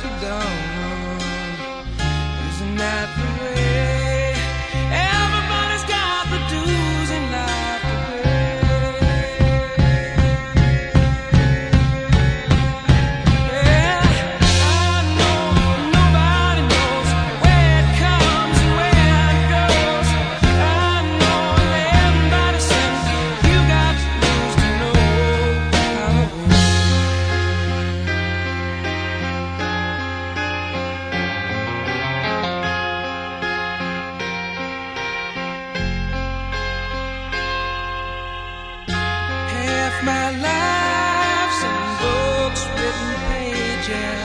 to dawn. Isn't that the way? Everybody's got the dues in life to pay. Yeah, I know nobody knows where it comes and where it goes. I know everybody says you got to lose to know how to win. Half my life's in books, written pages.